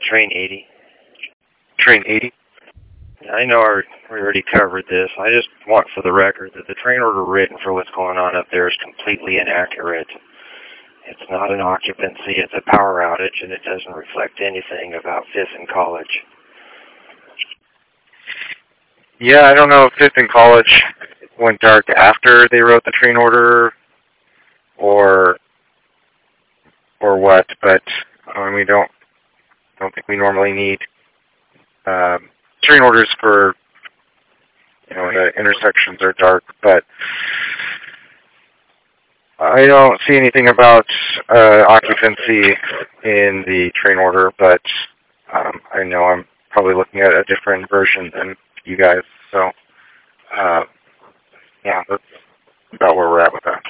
Train 80. Train 80? I know we already covered this. I just want for the record that the train order written for what's going on up there is completely inaccurate. It's not an occupancy, it's a power outage, and it doesn't reflect anything about 5th and College. Yeah, I don't know if 5th and College went dark after they wrote the train order or what, but we don't think we normally need train orders for, the intersections are dark, but I don't see anything about occupancy in the train order, but I know I'm probably looking at a different version than you guys, so yeah, that's about where we're at with that.